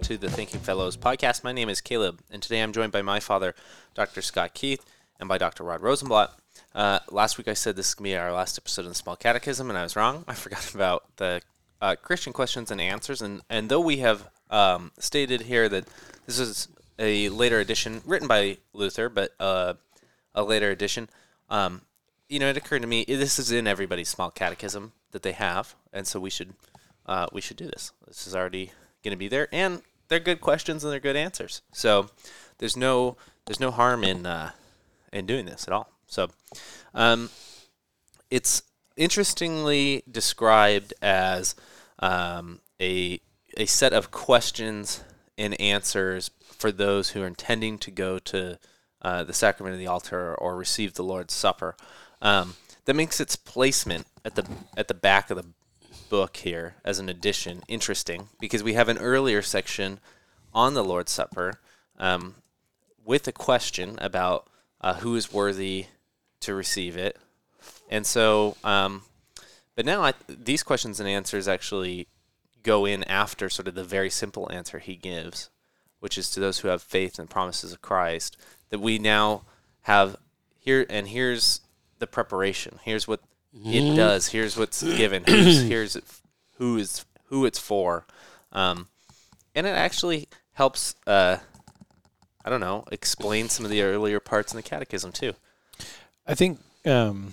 to the Thinking Fellows podcast. My name is Caleb, and today I'm joined by my father, Dr. Scott Keith, and by Dr. Rod Rosenblatt. Last week I said this is going to be our last episode of the Small Catechism, and I was wrong. I forgot about the Christian questions and answers, and though we have stated here that this is a later edition, written by Luther, but a later edition, it occurred to me, this is in everybody's Small Catechism that they have, and so we should do this. This is already going to be there, and they're good questions and they're good answers. So there's no harm in doing this at all. So it's interestingly described as a set of questions and answers for those who are intending to go to the sacrament of the altar or receive the Lord's Supper. That makes its placement at the back of the book here as an addition interesting, because we have an earlier section on the Lord's Supper with a question about who is worthy to receive it. And so, but now these questions and answers actually go in after sort of the very simple answer he gives, which is to those who have faith in the promises of Christ, that we now have here, and here's the preparation. Here's what it does. Here's what's given. Here's who it's for, and it actually helps. Explain some of the earlier parts in the Catechism too. I think and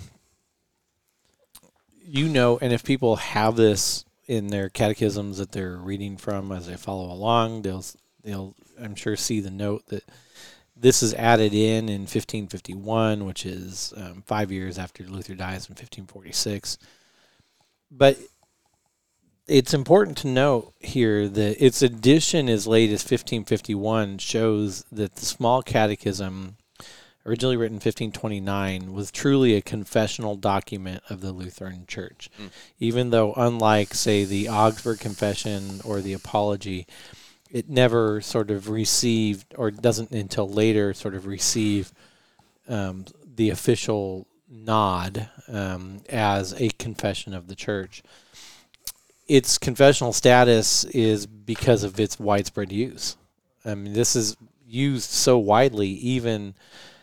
if people have this in their catechisms that they're reading from as they follow along, they'll I'm sure see the note that this is added in 1551, which is 5 years after Luther dies in 1546. But it's important to note here that its addition as late as 1551 shows that the Small Catechism, originally written in 1529, was truly a confessional document of the Lutheran Church. Even though, unlike, say, the Augsburg Confession or the Apology, it never sort of received, or doesn't until later sort of receive the official nod as a confession of the Church. Its confessional status is because of its widespread use. I mean, this is used so widely, even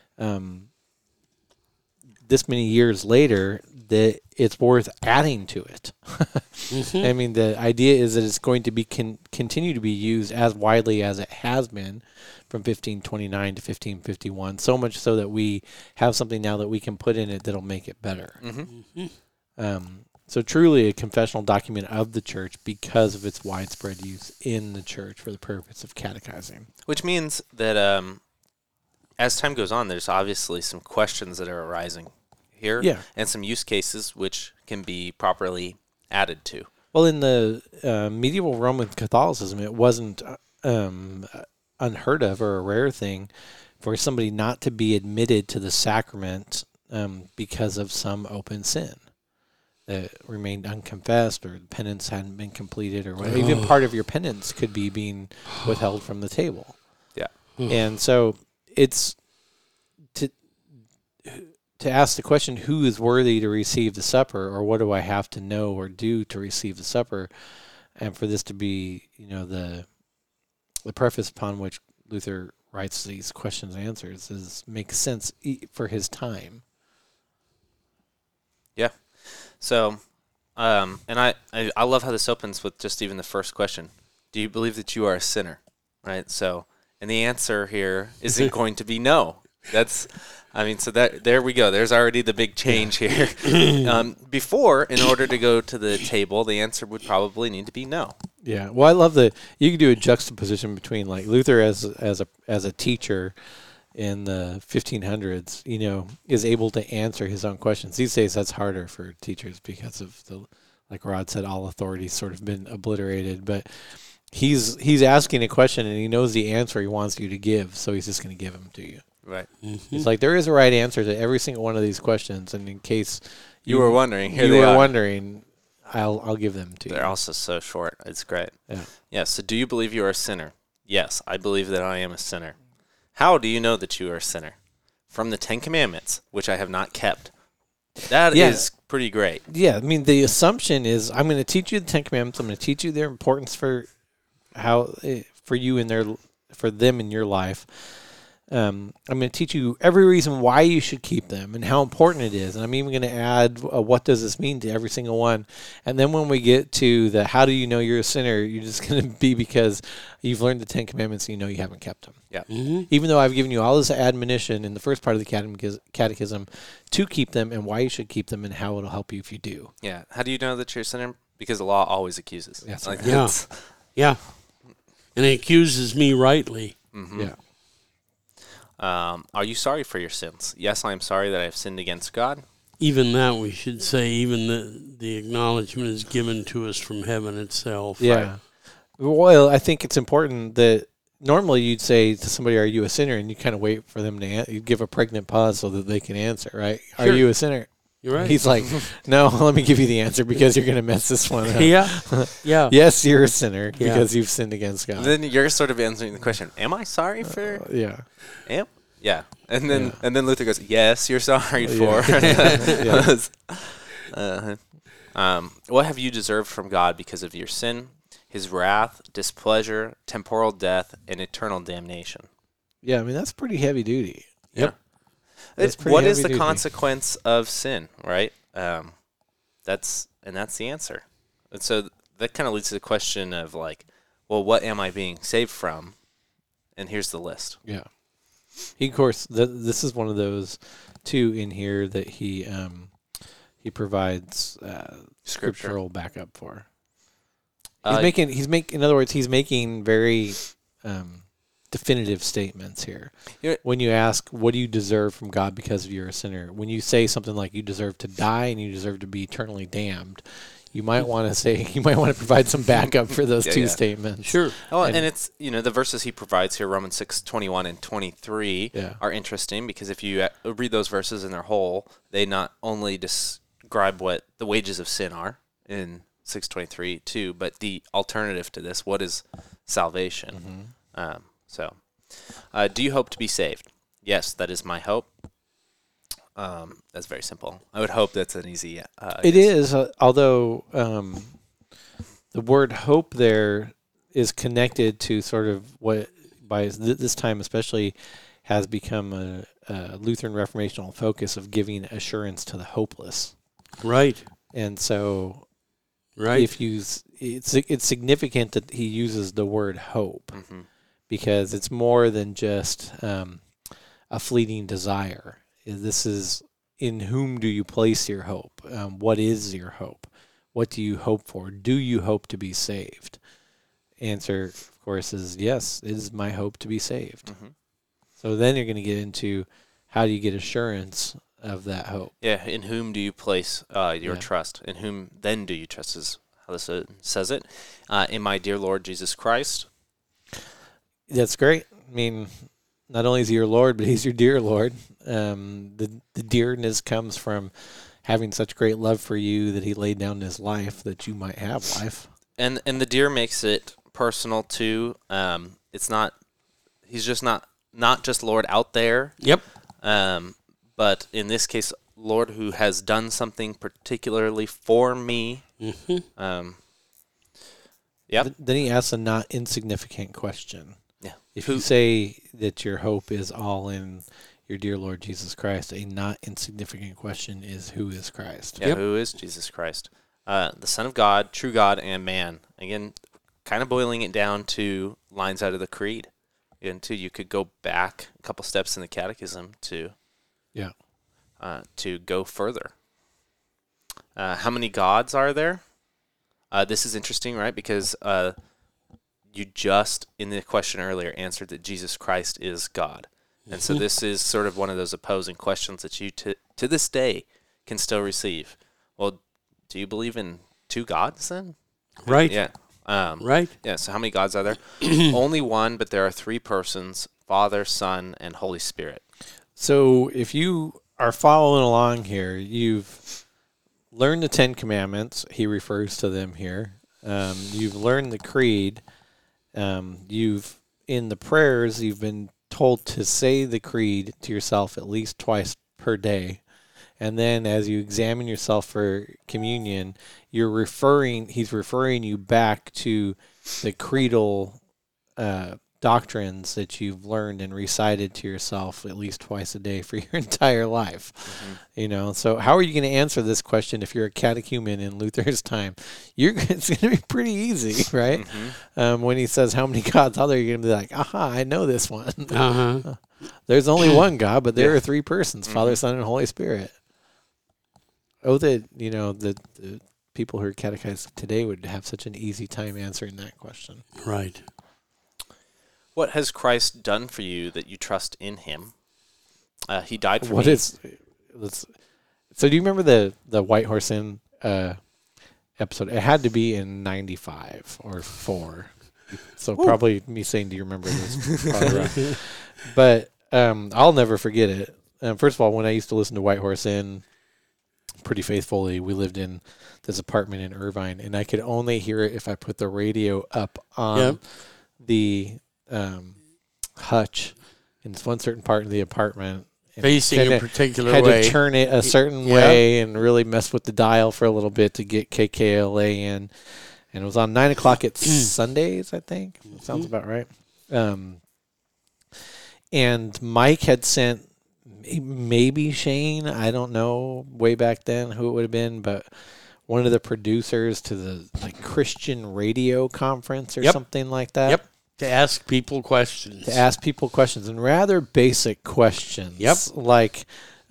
this many years later, that it's worth adding to it. I mean, the idea is that it's going to be continue to be used as widely as it has been from 1529 to 1551, so much so that we have something now that we can put in it that'll make it better. So truly a confessional document of the Church because of its widespread use in the Church for the purpose of catechizing. Which means that as time goes on, there's obviously some questions that are arising here, and some use cases which can be properly added to. Well, in the medieval Roman Catholicism, it wasn't unheard of or a rare thing for somebody not to be admitted to the sacrament because of some open sin that remained unconfessed, or penance hadn't been completed, or whatever. Even part of your penance could be being withheld from the table. Yeah. And so it's to ask the question, who is worthy to receive the supper, or what do I have to know or do to receive the supper, and for this to be, the preface upon which Luther writes these questions and answers makes sense for his time. Yeah. So, and I love how this opens with just even the first question. Do you believe that you are a sinner? Right? So, and the answer here isn't going to be no. There we go. There's already the big change here. Before, in order to go to the table, the answer would probably need to be no. Yeah. Well, I love you can do a juxtaposition between like Luther as a teacher in the 1500s, is able to answer his own questions. These days, that's harder for teachers because of like Rod said, all authority's sort of been obliterated. But he's asking a question and he knows the answer he wants you to give, so he's just going to give them to you. Right. It's like there is a right answer to every single one of these questions, and in case you were wondering, I'll give them to you. They're also so short. It's great. Yeah. Yeah. So, do you believe you are a sinner? Yes, I believe that I am a sinner. How do you know that you are a sinner? From the 10 Commandments, which I have not kept. That is pretty great. Yeah, I mean, the assumption is I'm going to teach you the 10 Commandments. I'm going to teach you their importance for for them in your life. I'm going to teach you every reason why you should keep them and how important it is. And I'm even going to add what does this mean to every single one. And then when we get to the how do you know you're a sinner, you're just going to be because you've learned the 10 Commandments and you know you haven't kept them. Yeah. Mm-hmm. Even though I've given you all this admonition in the first part of the catechism to keep them and why you should keep them and how it'll help you if you do. Yeah. How do you know that you're a sinner? Because the law always accuses. That's Like, right. Yeah. Yeah. And it accuses me rightly. Mm-hmm. Yeah. Are you sorry for your sins? Yes, I am sorry that I have sinned against God. Even that we should say, even the acknowledgement is given to us from heaven itself. Yeah. Right. Well, I think it's important that normally you'd say to somebody, are you a sinner? And you kind of wait for them to you give a pregnant pause so that they can answer, right? Sure. Are you a sinner? You're right. He's like, no, let me give you the answer because you're going to mess this one up. Yeah. Yeah. Yes, you're a sinner Yeah. because you've sinned against God. Then you're sort of answering the question, am I sorry for... Yeah. Am? Yeah. And then Luther goes, yes, you're sorry for. What have you deserved from God because of your sin, his wrath, displeasure, temporal death, and eternal damnation? Yeah, I mean, that's pretty heavy duty. Yep. That's pretty What is the heavy-duty. consequence of sin, right? That's the answer. And so that kind of leads to the question of like, well, what am I being saved from? And here's the list. Yeah. He, of course, this is one of those, too, in here that he provides scriptural backup for. He's making, in other words, he's making very definitive statements here. When you ask, what do you deserve from God because you're a sinner? When you say something like you deserve to die and you deserve to be eternally damned, you might want to provide some backup for those two statements. Sure. Oh, and it's, the verses he provides here, Romans 6:21 and 23, are interesting because if you read those verses in their whole, they not only describe what the wages of sin are in 6:23 too, but the alternative to this, what is salvation? Do you hope to be saved? Yes, that is my hope. That's very simple. I would hope that's an easy. It is, although the word hope there is connected to sort of what, by this time especially, has become a Lutheran reformational focus of giving assurance to the hopeless. Right. And so, right. It's significant that he uses the word hope because it's more than just a fleeting desire. This is, in whom do you place your hope? What is your hope? What do you hope for? Do you hope to be saved? Answer, of course, is yes, it is my hope to be saved. So then you're going to get into how do you get assurance of that hope? Yeah, in whom do you place your trust? In whom then do you trust is how this says it. In my dear Lord Jesus Christ. That's great. I mean, not only is he your Lord, but he's your dear Lord. The dearness comes from having such great love for you that he laid down his life that you might have life. And the dear makes it personal too. It's not. He's just not just Lord out there. Yep. But in this case, Lord who has done something particularly for me. Mm-hmm. Then he asks a not insignificant question. Yeah. If you say that your hope is all in your dear Lord Jesus Christ, a not insignificant question is, who is Christ? Yeah, who is Jesus Christ? The Son of God, true God and man. Again, kind of boiling it down to lines out of the Creed. Until you could go back a couple steps in the Catechism to go further. How many gods are there? This is interesting, right? Because you just, in the question earlier, answered that Jesus Christ is God. And so this is sort of one of those opposing questions that you, to this day, can still receive. Well, do you believe in two gods then? Right. Yeah. Right. Yeah, so how many gods are there? Only one, but there are three persons, Father, Son, and Holy Spirit. So if you are following along here, you've learned the 10 Commandments. He refers to them here. You've learned the Creed. In the prayers, you've been told to say the Creed to yourself at least twice per day. And then as you examine yourself for communion, he's referring you back to the creedal doctrines that you've learned and recited to yourself at least twice a day for your entire life. So how are you going to answer this question if you're a catechumen in Luther's time? It's going to be pretty easy, right? When he says how many gods are there, you're going to be like, aha, I know this one. There's only one God, but there are three persons, Father, Son, and Holy Spirit. Oh, that the people who are catechized today would have such an easy time answering that question. Right. What has Christ done for you that you trust in him? He died for me. So do you remember the White Horse Inn episode? It had to be in 95 or 4. So probably me saying, do you remember this? But I'll never forget it. First of all, when I used to listen to White Horse Inn pretty faithfully, we lived in this apartment in Irvine, and I could only hear it if I put the radio up on the hutch in one certain part of the apartment. Facing a particular had way. Had to turn it a certain way and really mess with the dial for a little bit to get KKLA in. And it was on 9 o'clock at Sundays, I think. Sounds about right. And Mike had sent, maybe Shane, I don't know, way back then who it would have been, but one of the producers to the Christian radio conference or something like that. Yep. To ask people questions. And rather basic questions. Yep. Like,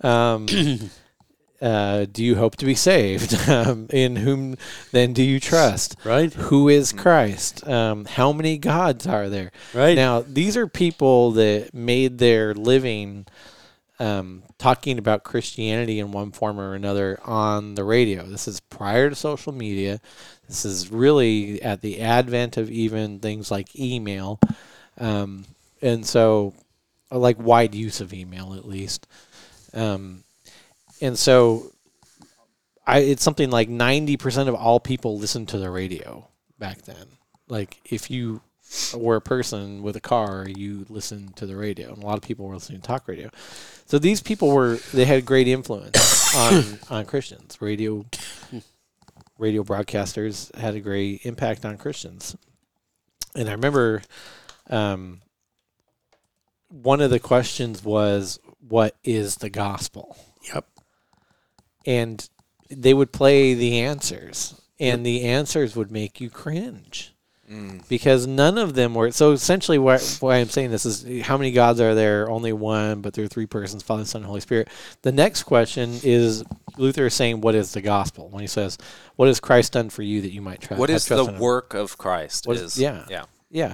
do you hope to be saved? In whom then do you trust? Right. Who is Christ? How many gods are there? Right. Now, these are people that made their living talking about Christianity in one form or another on the radio. This is prior to social media. This is really at the advent of even things like email. And so, like wide use of email at least. And so it's something like 90% of all people listen to the radio back then. Like if you were a person with a car, you listened to the radio. And a lot of people were listening to talk radio. So these people they had great influence on Christians. Radio broadcasters had a great impact on Christians. And I remember one of the questions was, what is the gospel? Yep. And they would play the answers, and the answers would make you cringe. Because none of them were. So essentially why I'm saying this is, how many gods are there? Only one, but there are three persons, Father, Son, and Holy Spirit. The next question is Luther is saying, what is the gospel? When he says, what has Christ done for you that you might trust? What is the work of Christ? Yeah.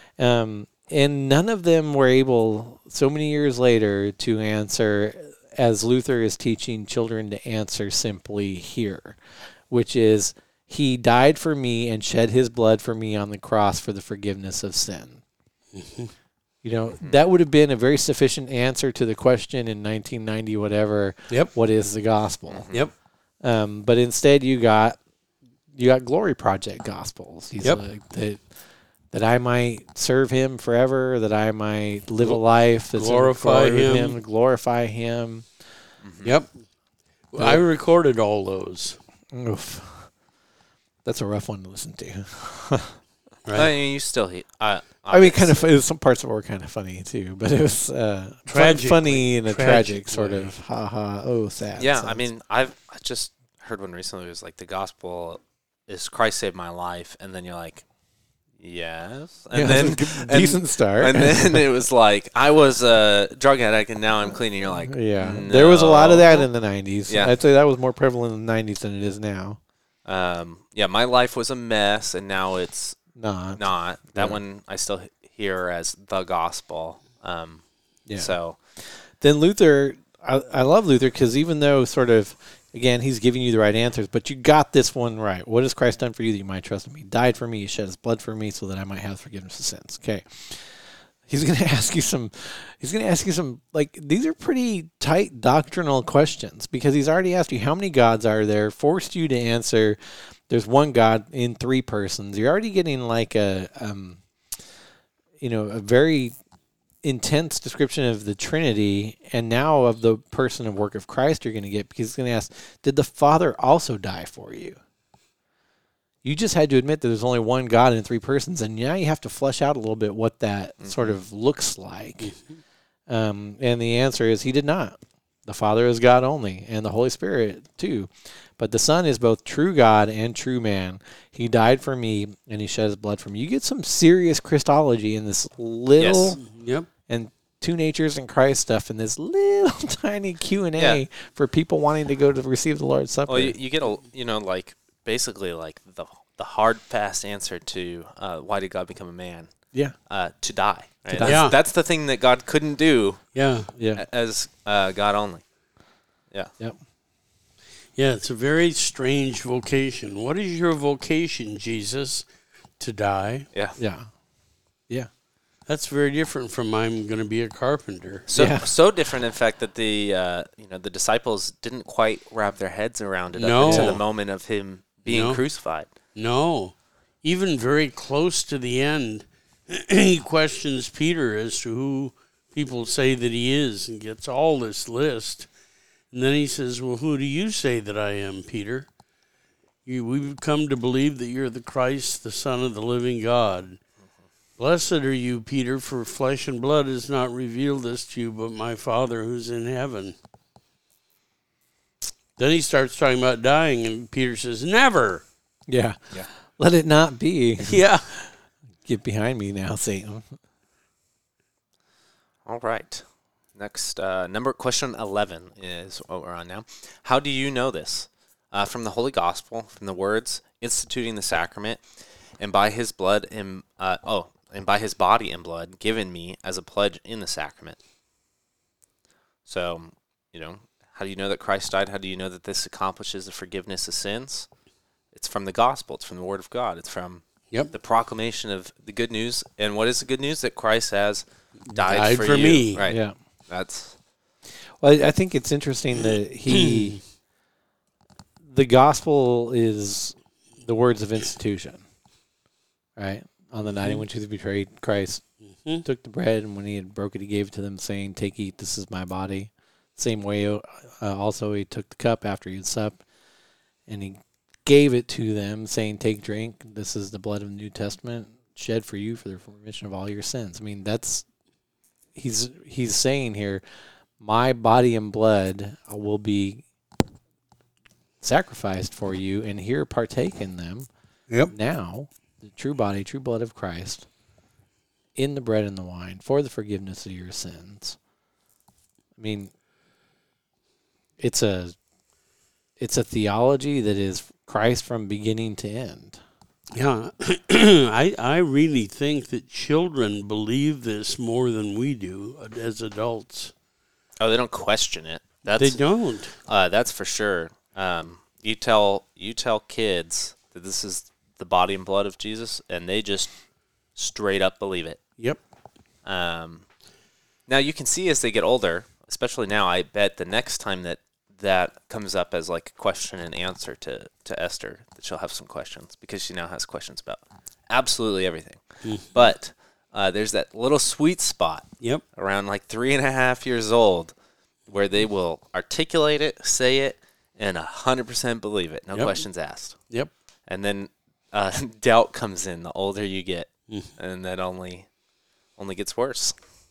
And none of them were able, so many years later, to answer, as Luther is teaching children to answer simply here, which is, he died for me and shed his blood for me on the cross for the forgiveness of sin. That would have been a very sufficient answer to the question in 1990, whatever. Yep. What is the gospel? Yep. But instead, you got Glory Project gospels. He's like, that I might serve him forever, that I might live a life that's glorify him. Glorify him. Yep. I recorded all those. Oof. That's a rough one to listen to. Right. I mean, you still. kind of. Some parts of it were kind of funny too, but it was funny in a tragic sort of. Ha ha! Oh, sad. Yeah, sense. I mean, I just heard one recently. It was like, the gospel is Christ saved my life, and then you're like, yes, and then decent start, and then it was like, I was a drug addict, and now I'm clean, and you're like, yeah, no. There was a lot of that in the 90s. Yeah, I'd say that was more prevalent in the 90s than it is now. My life was a mess, and now it's not. That one I still hear as the gospel. So then Luther, I love Luther because even though sort of, again, he's giving you the right answers, but you got this one right. What has Christ done for you that you might trust him? He died for me. He shed his blood for me so that I might have forgiveness of sins. Okay. He's going to ask you some, like, these are pretty tight doctrinal questions because he's already asked you how many gods are there, forced you to answer there's one God in three persons. You're already getting like a very intense description of the Trinity, and now of the person and work of Christ you're going to get, because he's going to ask, did the Father also die for you? you just had to admit that there's only one God in three persons, and now you have to flesh out a little bit what that sort of looks like. And the answer is he did not. The Father is God only, and the Holy Spirit too. But the Son is both true God and true man. He died for me, and he shed his blood for me. You get some serious Christology in this little and two natures in Christ stuff in this little tiny Q&A for people wanting to go to receive the Lord's Supper. Well, you get like basically like the hard fast answer to why did God become a man? Yeah. To die. Right? die. That's the thing that God couldn't do. Yeah. As God only. Yeah. Yep. Yeah, it's a very strange vocation. What is your vocation, Jesus? To die? Yeah. Yeah. Yeah. That's very different from I'm going to be a carpenter. So different, in fact, that the disciples didn't quite wrap their heads around it up until the moment of him being crucified. No. Even very close to the end, he questions Peter as to who people say that he is and gets all this list. And then he says, well, who do you say that I am, Peter? We've come to believe that you're the Christ, the Son of the living God. Blessed are you, Peter, for flesh and blood has not revealed this to you, but my Father who's in heaven. Then he starts talking about dying, and Peter says, never. Yeah. Let it not be. Yeah. Get behind me now, Satan. All right. Next, question 11 is what we're on now. How do you know this? From the Holy Gospel, from the words instituting the sacrament, and by his blood and by his body and blood given me as a pledge in the sacrament. So, how do you know that Christ died? How do you know that this accomplishes the forgiveness of sins? It's from the Gospel. It's from the Word of God. It's from the proclamation of the good news. And what is the good news? That Christ has died for you. me. Right. Yeah. Well, I think it's interesting that the gospel is the words of institution, right? On the night in which he was betrayed, Christ took the bread, and when he had broke it, he gave it to them, saying, take, eat, this is my body. Same way, also he took the cup after he had supped, and he gave it to them, saying, take, drink, this is the blood of the New Testament, shed for you for the remission of all your sins. I mean, he's saying here, my body and blood will be sacrificed for you, and here partake in them. Now, the true body, true blood of Christ, in the bread and the wine, for the forgiveness of your sins. I mean, it's a theology that is Christ from beginning to end. Yeah, I really think that children believe this more than we do as adults. Oh, they don't question it. They don't. That's for sure. You tell kids that this is the body and blood of Jesus, and they just straight up believe it. Yep. Now you can see as they get older, especially now, I bet the next time that comes up as like a question and answer to Esther, that she'll have some questions, because she now has questions about absolutely everything. But there's that little sweet spot around like 3.5 years old where they will articulate it, say it, and 100% believe it. No questions asked. Yep. And then doubt comes in the older you get, and that only gets worse.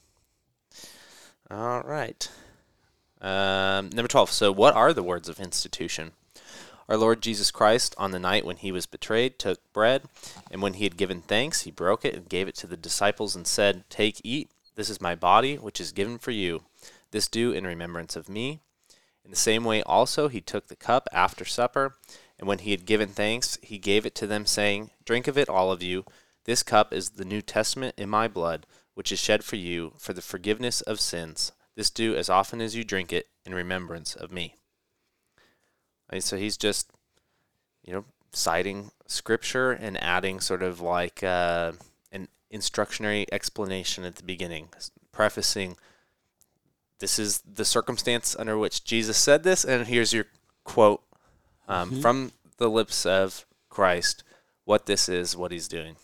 All right. Number 12. So what are the words of institution? Our Lord Jesus Christ, on the night when he was betrayed, took bread, and when he had given thanks, he broke it and gave it to the disciples and said, take, eat. This is my body, which is given for you. This do in remembrance of me. In the same way also he took the cup after supper, and when he had given thanks, he gave it to them, saying, drink of it, all of you. This cup is the New Testament in my blood, which is shed for you for the forgiveness of sins. This do as often as you drink it in remembrance of me. And so he's just, citing scripture and adding sort of like an instructionary explanation at the beginning, prefacing, this is the circumstance under which Jesus said this, and here's your quote from the lips of Christ, what this is, what he's doing.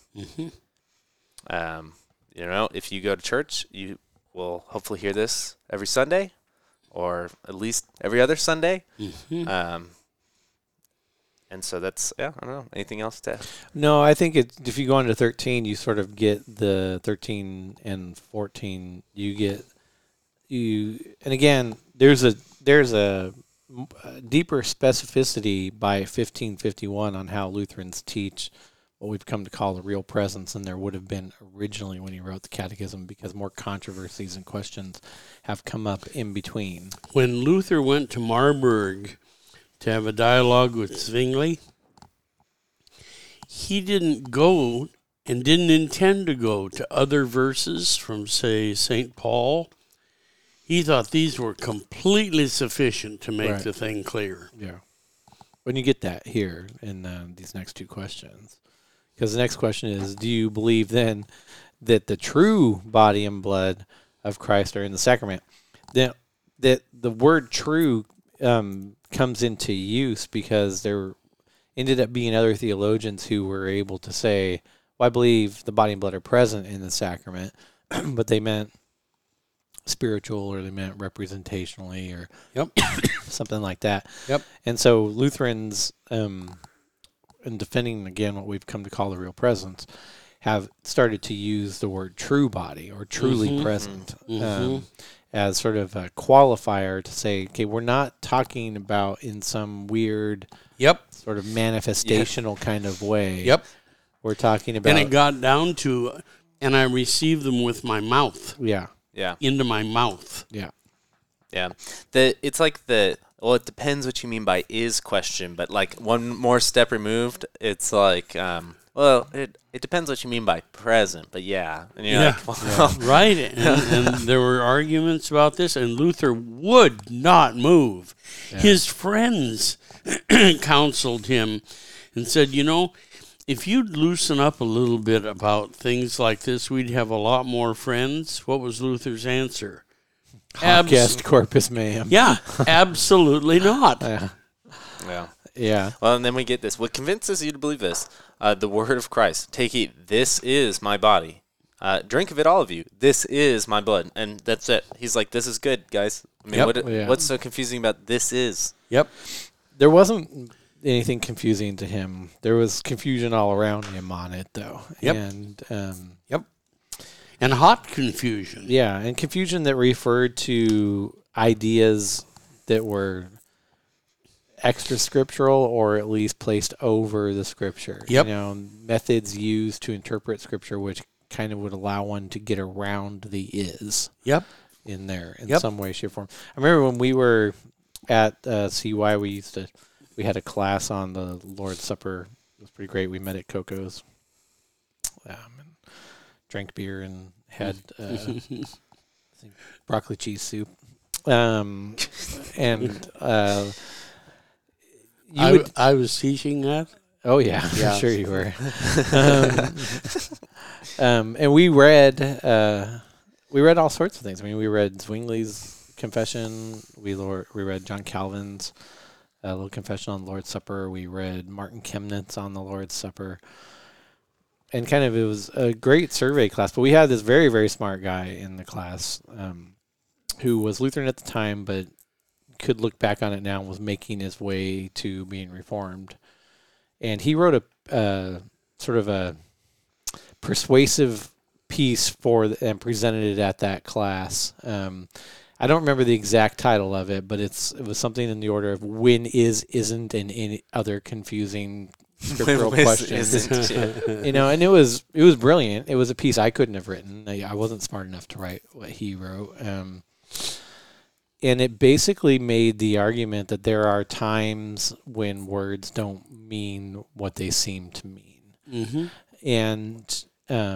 If you go to church, you will hopefully hear this every Sunday, or at least every other Sunday. And so that's, I don't know. Anything else to add? No, I think if you go on to 13, you sort of get the 13 and 14. And again, there's a deeper specificity by 1551 on how Lutherans teach what we've come to call the real presence than there would have been originally when he wrote the Catechism, because more controversies and questions have come up in between. When Luther went to Marburg to have a dialogue with Zwingli, he didn't go and didn't intend to go to other verses from, say, St. Paul. He thought these were completely sufficient to make Right. the thing clear. Yeah. When you get that here in these next two questions. Because the next question is, do you believe then that the true body and blood of Christ are in the sacrament? That the word true comes into use because there ended up being other theologians who were able to say, well, I believe the body and blood are present in the sacrament, but they meant spiritual, or they meant representationally, or something like that. Yep. And so Lutherans, in defending again what we've come to call the real presence, have started to use the word true body or truly present as sort of a qualifier to say, okay, we're not talking about in some weird sort of manifestational kind of way. Yep. We're talking about... And it got down to, and I received them with my mouth. Yeah. Yeah. Into my mouth. Yeah. Yeah. It's like well, it depends what you mean by is question, but like one more step removed, it's like, well, it depends what you mean by present, but yeah. And you're like, well, right. And there were arguments about this, and Luther would not move. Yeah. His friends counseled him and said, if you'd loosen up a little bit about things like this, we'd have a lot more friends. What was Luther's answer? Hoc est corpus meum. Yeah, absolutely not. Yeah. Well, and then we get this. What convinces you to believe this? The word of Christ. Take, eat. This is my body. Drink of it, all of you. This is my blood. And that's it. He's like, this is good, guys. I mean, what's so confusing about this is? Yep. There wasn't anything confusing to him. There was confusion all around him on it, though. Yep. And and hot confusion. Yeah, and confusion that referred to ideas that were extra scriptural, or at least placed over the scripture. Yep. Methods used to interpret scripture which kind of would allow one to get around the is. Yep. In there in some way, shape, or form. I remember when we were at CY, we had a class on the Lord's Supper. It was pretty great. We met at Coco's. And drank beer and had I think broccoli cheese soup. I was teaching that. Oh yeah, yeah. Sure you were. And we read all sorts of things. I mean, we read Zwingli's Confession. We read John Calvin's little confession on the Lord's Supper. We read Martin Chemnitz on the Lord's Supper. And it was a great survey class. But we had this very, very smart guy in the class who was Lutheran at the time, but could look back on it now and was making his way to being Reformed. And he wrote a sort of a persuasive piece and presented it at that class. I don't remember the exact title of it, but it was something in the order of when is, isn't, and any other confusing scriptural questions. And it was brilliant. It was a piece I couldn't have written. I wasn't smart enough to write what he wrote. And it basically made the argument that there are times when words don't mean what they seem to mean. Mm-hmm. And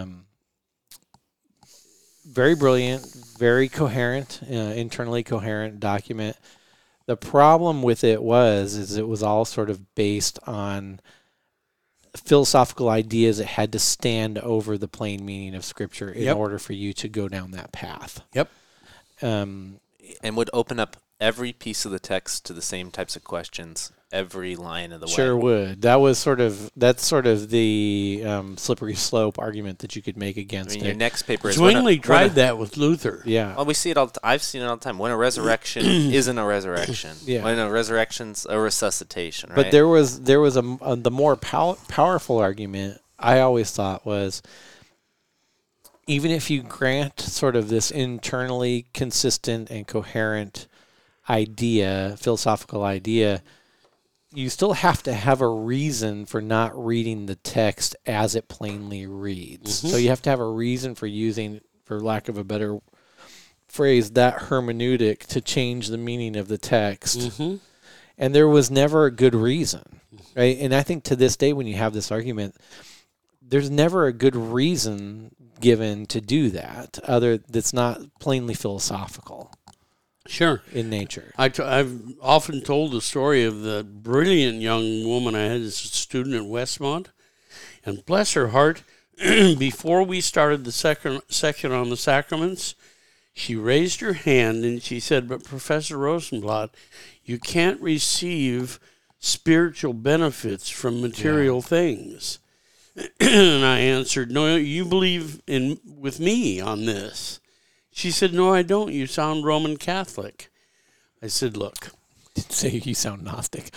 very brilliant, very coherent, internally coherent document. The problem with it was it was all sort of based on philosophical ideas that had to stand over the plain meaning of Scripture in order for you to go down that path. Yep. And would open up every piece of the text to the same types of questions every line of the Sure way. would. That's sort of the slippery slope argument that you could make I against mean, your it. next paper is when Zwingli tried that with Luther. Yeah. Well, we see it all. I've seen it all the time. When a resurrection isn't a resurrection. Yeah. When a resurrection's a resuscitation. Right? But there was the more powerful argument I always thought was, even if you grant sort of this internally consistent and coherent philosophical idea, you still have to have a reason for not reading the text as it plainly reads. So you have to have a reason for using, for lack of a better phrase, that hermeneutic to change the meaning of the text. And there was never a good reason, right? And I think to this day, when you have this argument, there's never a good reason given to do that, that's not plainly philosophical. Sure. In nature. I've often told the story of the brilliant young woman I had as a student at Westmont. And bless her heart, before we started the section on the sacraments, she raised her hand and she said, "But Professor Rosenblatt, you can't receive spiritual benefits from material things." And I answered, "No, you believe with me on this." She said, "No, I don't. You sound Roman Catholic." I said, "Look." Didn't say you sound Gnostic.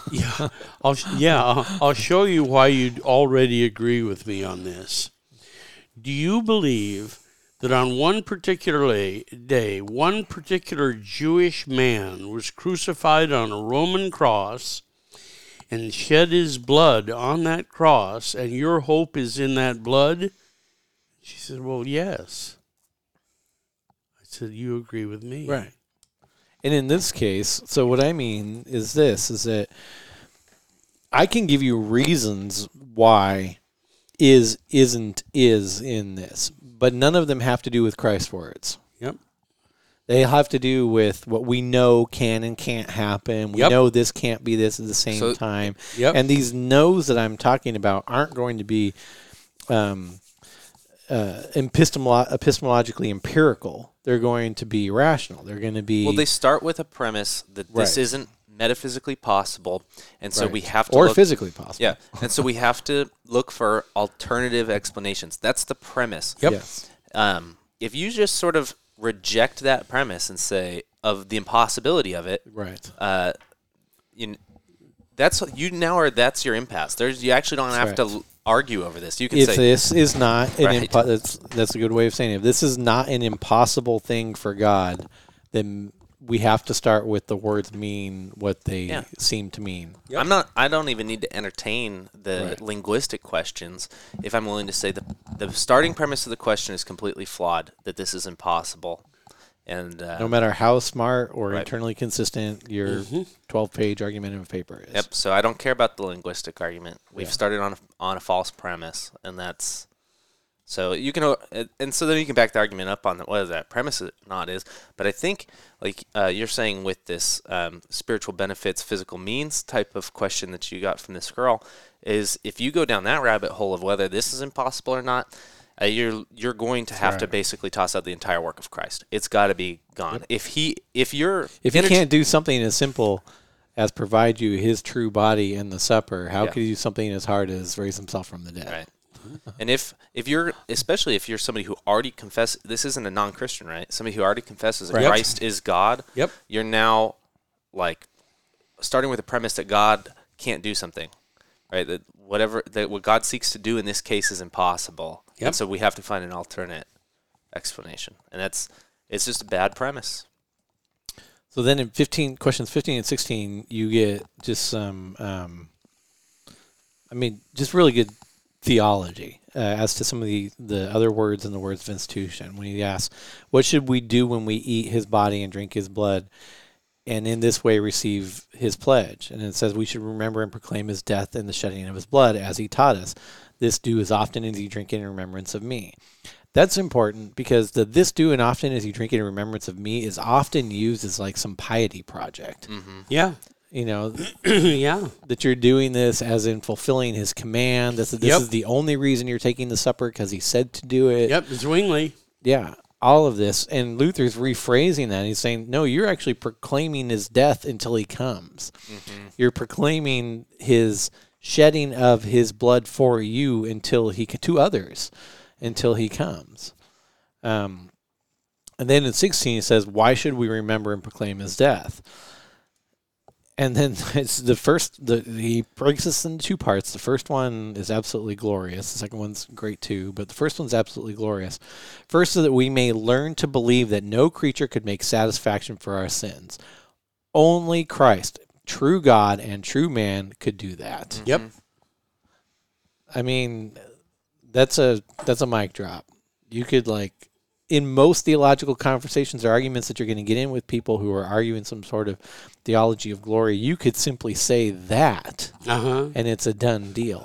I'll show you why you'd already agree with me on this. Do you believe that on one particular day, one particular Jewish man was crucified on a Roman cross and shed his blood on that cross, and your hope is in that blood?" She said, "Well, yes." I said, "You agree with me?" Right. And in this case, so what I mean is that I can give you reasons why isn't in this, but none of them have to do with Christ's words. Yep. They have to do with what we know can and can't happen. We know this can't be this at the same time. Yep. And these no's that I'm talking about aren't going to be epistemologically empirical. They're going to be rational. They're going to be... Well, they start with a premise that this isn't metaphysically possible, and so we have to look, physically possible. Yeah, and so we have to look for alternative explanations. That's the premise. Yep. Yes. If you just sort of reject that premise and say of the impossibility of it, Right. That's your impasse. You actually don't have to argue over this. You can If say this is not an Right. that's a good way of saying it. If this is not an impossible thing for God, then we have to start with the words mean what they seem to mean. Yep. I don't even need to entertain the linguistic questions if I'm willing to say the starting premise of the question is completely flawed, that this is impossible. And No matter how smart or internally consistent your 12-page argumentative paper is. Yep. So I don't care about the linguistic argument. We've started on a false premise, and that's so you can and so then you can back the argument up on whether that premise is not is. But I think like you're saying with this spiritual benefits, physical means type of question that you got from this girl is if you go down that rabbit hole of whether this is impossible or not. You're going to have to basically toss out the entire work of Christ. It's got to be gone. Yep. If he can't do something as simple as provide you his true body in the supper, how could he do something as hard as raise himself from the dead? Right. And if you're especially if you're somebody who already confesses, this isn't a non-Christian, right? Somebody who already confesses that Christ is God. Yep. You're now like starting with the premise that God can't do something, right? That what God seeks to do in this case is impossible. Yep. And so we have to find an alternate explanation. And it's just a bad premise. So then in questions 15 and 16, you get just some, just really good theology as to some of the other words in the words of institution. When he asks, what should we do when we eat his body and drink his blood, and in this way receive his pledge? And it says we should remember and proclaim his death and the shedding of his blood as he taught us. This do as often as you drink it in remembrance of me. That's important because the this do and often as you drink it in remembrance of me is often used as like some piety project. Mm-hmm. Yeah. You know, yeah, that you're doing this as in fulfilling his command. This is the only reason you're taking the supper because he said to do it. Yep, Zwingli. Yeah. all of this. And Luther's rephrasing that. He's saying, no, you're actually proclaiming his death until he comes. Mm-hmm. You're proclaiming his shedding of his blood for you until to others, until he comes. And then in 16, he says, why should we remember and proclaim his death? And then it's he breaks this into two parts. The first one is absolutely glorious. The second one's great too, but the first one's absolutely glorious. First, so that we may learn to believe that no creature could make satisfaction for our sins. Only Christ, true God and true man, could do that. Mm-hmm. Yep. I mean, that's a mic drop. You could, like, in most theological conversations or arguments that you're going to get in with people who are arguing some sort of theology of glory, you could simply say that, and it's a done deal.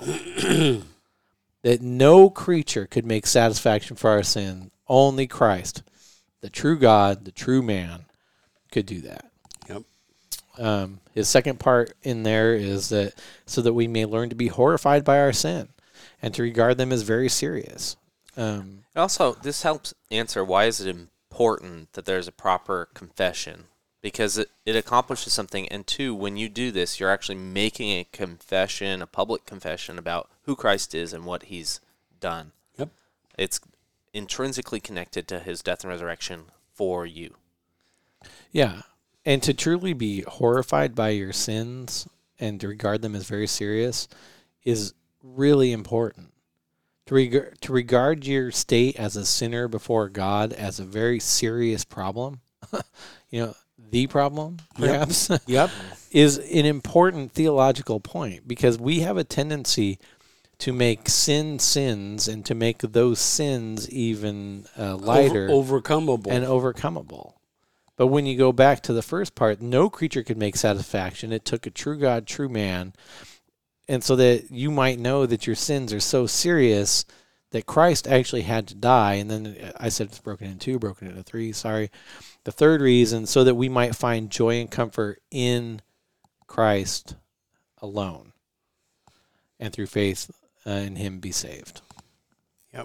That no creature could make satisfaction for our sin. Only Christ, the true God, the true man, could do that. Yep. His second part in there is that so that we may learn to be horrified by our sin and to regard them as very serious. Also, this helps answer why is it important that there's a proper confession, because it accomplishes something. And two, when you do this, you're actually making a confession, a public confession about who Christ is and what he's done. Yep. It's intrinsically connected to his death and resurrection for you. Yeah. And to truly be horrified by your sins and to regard them as very serious is really important. To regard your state as a sinner before God as a very serious problem, the problem, perhaps, Yep. is an important theological point, because we have a tendency to make sins and to make those sins even lighter, overcomable. But when you go back to the first part, no creature could make satisfaction. It took a true God, true man. And so that you might know that your sins are so serious that Christ actually had to die. And then I said it's broken in two, broken into three, sorry. The third reason, so that we might find joy and comfort in Christ alone, and through faith in him be saved. Yep.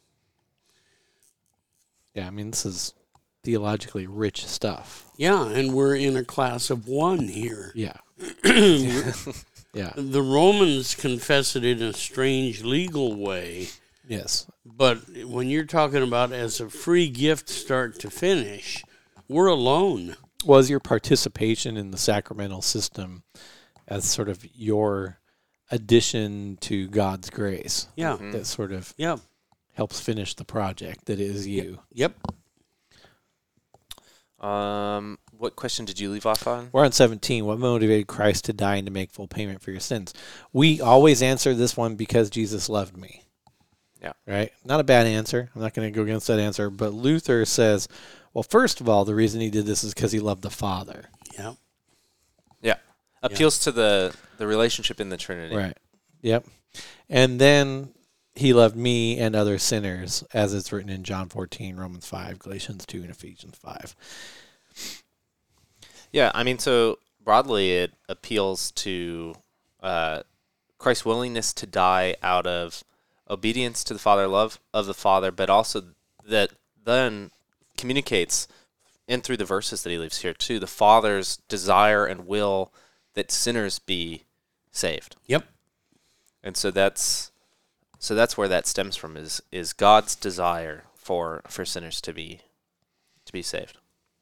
Yeah, I mean, this is theologically rich stuff. Yeah, and we're in a class of one here. Yeah. Yeah. The Romans confess it in a strange legal way. Yes. But when you're talking about as a free gift start to finish, we're alone. Was your participation in the sacramental system as sort of your addition to God's grace? Yeah. That sort of Yep. helps finish the project that is you. Yep. What question did you leave off on? We're on 17. What motivated Christ to die and to make full payment for your sins? We always answer this one, because Jesus loved me. Yeah. Right? Not a bad answer. I'm not going to go against that answer. But Luther says, well, first of all, the reason he did this is because he loved the Father. Yeah. Yeah. Appeals to the relationship in the Trinity. Right. Yep. And then he loved me and other sinners, as it's written in John 14, Romans 5, Galatians 2, and Ephesians 5. Yeah, I mean, so broadly it appeals to Christ's willingness to die out of obedience to the Father, love of the Father, but also that then communicates, and through the verses that he leaves here too, the Father's desire and will that sinners be saved. Yep. And so that's where that stems from, is God's desire for sinners to be saved.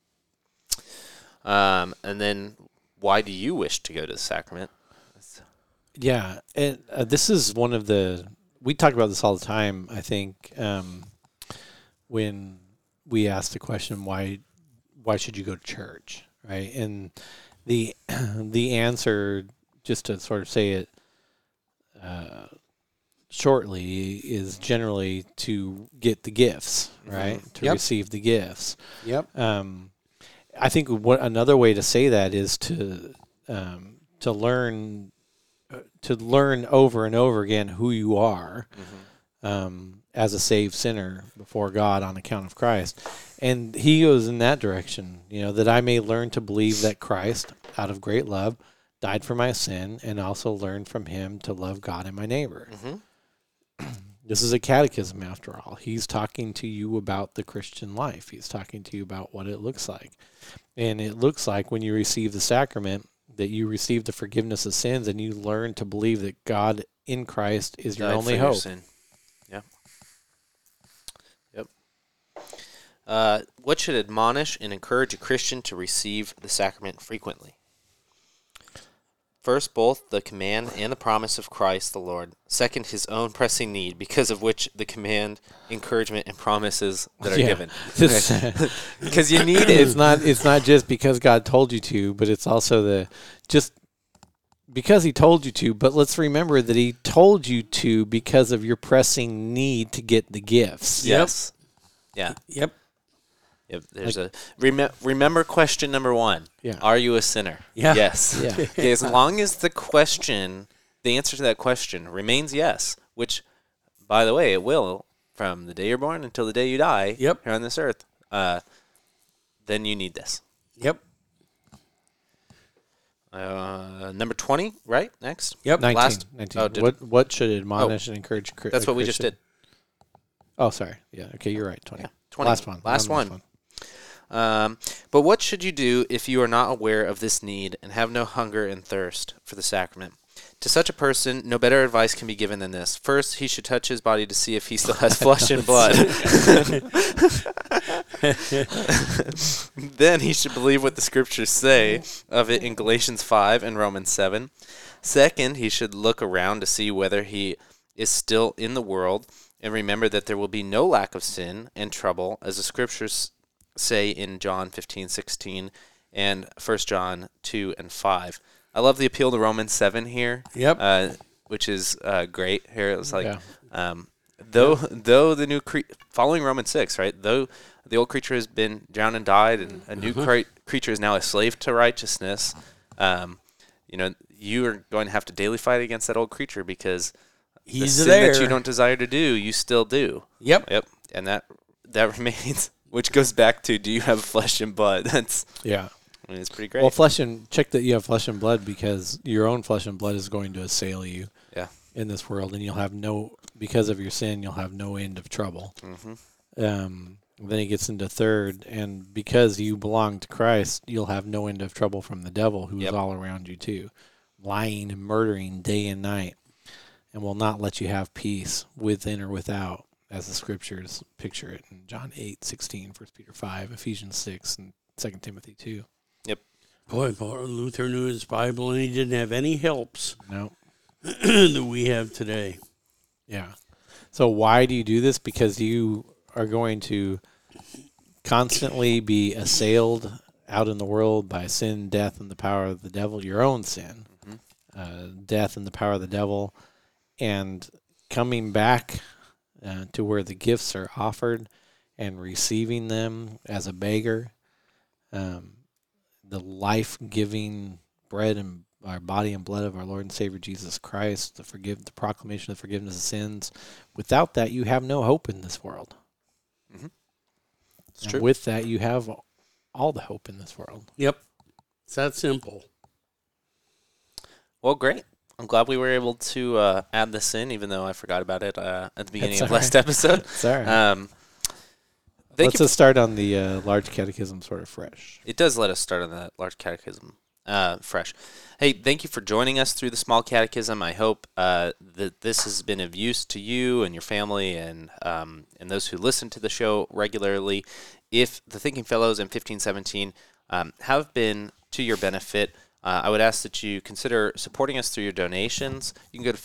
And then, why do you wish to go to the sacrament? Yeah, and this is one of the, we talk about this all the time, I think, when we ask the question, why should you go to church, right? And the answer, just to sort of say it shortly, is generally to get the gifts, right? Mm-hmm. To receive the gifts. Yep. I think another way to say that is to learn over and over again who you are, as a saved sinner before God on account of Christ. And he goes in that direction, that I may learn to believe that Christ, out of great love, died for my sin, and also learn from him to love God and my neighbor. This is a catechism, after all. He's talking to you about the Christian life. He's talking to you about what it looks like. And it looks like when you receive the sacrament that you receive the forgiveness of sins and you learn to believe that God in Christ is your Died only for your hope. sin. Yeah. Yep. What should admonish and encourage a Christian to receive the sacrament frequently? First, both the command and the promise of Christ the Lord. Second, his own pressing need, because of which the command, encouragement, and promises that are given. Because you need it. It's not just because God told you to, but it's also just because he told you to. But let's remember that he told you to because of your pressing need to get the gifts. Yes. Yeah. Yep. Yep. There's remember question number 1. Yeah. Are you a sinner? Yeah. Yes. Yeah. Okay, as long as the answer to that question remains yes, which, by the way, it will from the day you're born until the day you die Yep. here on this earth, then you need this. Yep. Number 20, right? Next. Yep. 19. Last- 19. oh, what should admonish and encourage That's what we just did. Oh, sorry. Yeah. Okay, you're right. 20. Yeah, 20. Last one. Last one. But what should you do if you are not aware of this need and have no hunger and thirst for the sacrament? To such a person, no better advice can be given than this. First, he should touch his body to see if he still has flesh and blood. Then he should believe what the scriptures say of it in Galatians 5 and Romans 7. Second, he should look around to see whether he is still in the world and remember that there will be no lack of sin and trouble, as the scriptures say in John 15:16 and 1 John 2 and 5. I love the appeal to Romans 7 here. Yep. Which is great. Here it was like, Yeah. though the new following Romans 6, right? Though the old creature has been drowned and died, and a new creature is now a slave to righteousness. You are going to have to daily fight against that old creature because the He's sin there. that you don't desire to do, you still do. Yep. Yep, and that remains. Which goes back to, do you have flesh and blood? Yeah. I mean, it's pretty great. Well, check that you have flesh and blood, because your own flesh and blood is going to assail you Yeah. in this world, and you'll have because of your sin, you'll have no end of trouble. Mm-hmm. Then he gets into third, and because you belong to Christ, you'll have no end of trouble from the devil, who is all around you too, lying and murdering day and night, and will not let you have peace within or without, as the scriptures picture it in John 8:16, 1 Peter 5, Ephesians 6, and 2 Timothy 2. Yep. Boy, Luther knew his Bible, and he didn't have any helps No. that we have today. Yeah. So why do you do this? Because you are going to constantly be assailed out in the world by sin, death, and the power of the devil, your own sin, death and the power of the devil, and coming back to where the gifts are offered and receiving them as a beggar, the life-giving bread and our body and blood of our Lord and Savior Jesus Christ, the proclamation of forgiveness of sins. Without that, you have no hope in this world. Mm-hmm. It's And true. with that, you have all the hope in this world. Yep. It's that simple. Well, great. I'm glad we were able to add this in, even though I forgot about it at the beginning That's of all last right. episode. Sorry. Thank you. Let's start on the large catechism sort of fresh. It does let us start on that large catechism fresh. Hey, thank you for joining us through the small catechism. I hope that this has been of use to you and your family and those who listen to the show regularly. If the Thinking Fellows in 1517 have been to your benefit, I would ask that you consider supporting us through your donations. You can go to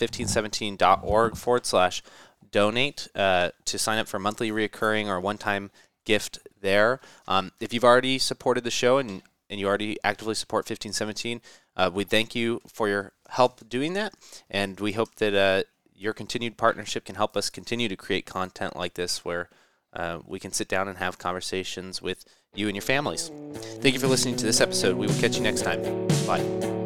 1517.org/donate to sign up for a monthly reoccurring or one-time gift there. If you've already supported the show and you already actively support 1517, we thank you for your help doing that, and we hope that your continued partnership can help us continue to create content like this where we can sit down and have conversations with you and your families. Thank you for listening to this episode. We will catch you next time. Bye.